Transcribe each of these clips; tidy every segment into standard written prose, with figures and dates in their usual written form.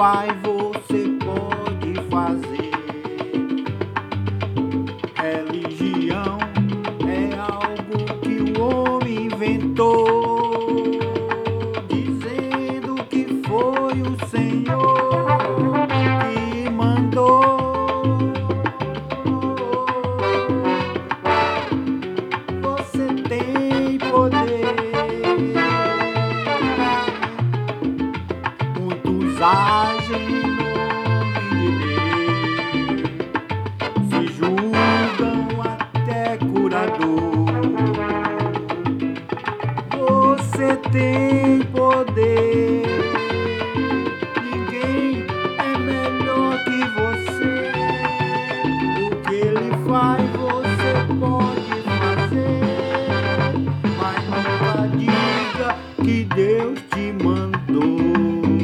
faz, você pode fazer. Religião é algo que o homem inventou, dizendo que foi o Senhor que mandou. Você tem poder. Muitos agem em nome de Deus, se julgam até curador. Você tem poder, ninguém é melhor que você. O que ele faz, você pode fazer, mas nunca diga que Deus te mandou.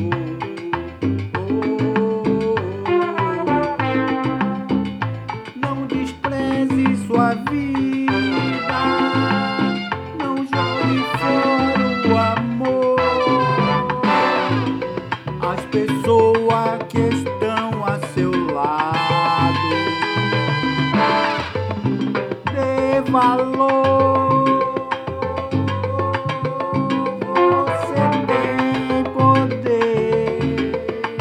Não despreze sua vida, não jogue fora o amor. As pessoas que estão a seu lado, dê valor. Você tem poder,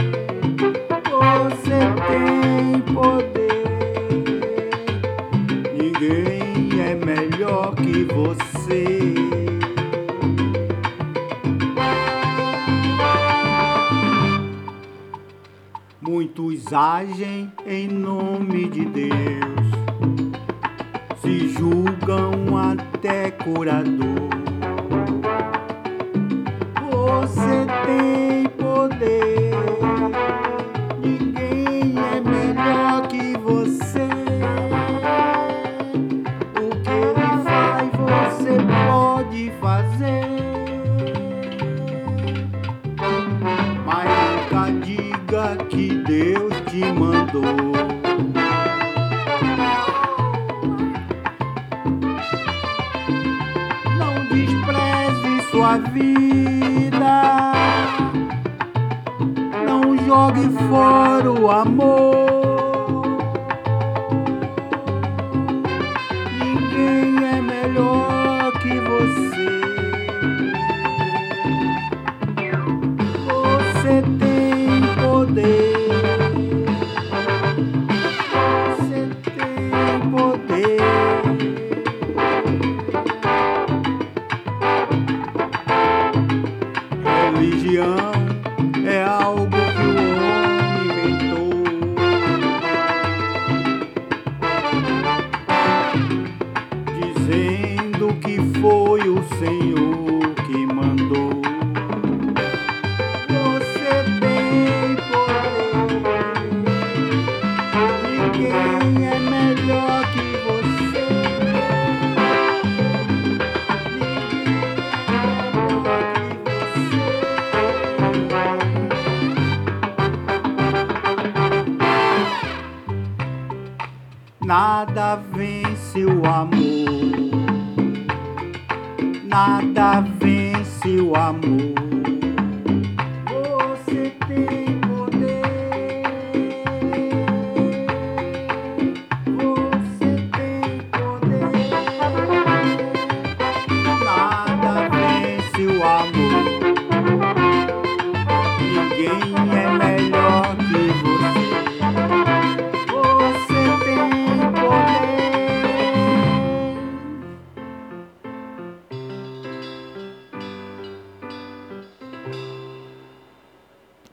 você tem poder. Ninguém é melhor que você. Muitos agem em nome de Deus, se julgam até curador. Você tem poder, ninguém é melhor que você. O que ele faz, você pode fazer, mas nunca diga que Deus te mandou. Não despreze sua vida, não jogue fora o amor. Ninguém é melhor que você. Você tem poder, você tem poder. Religião é algo que o homem inventou, dizendo que foi o Senhor que mandou. Você tem poder, ninguém é melhor que você. Nada vence o amor, nada vence o amor.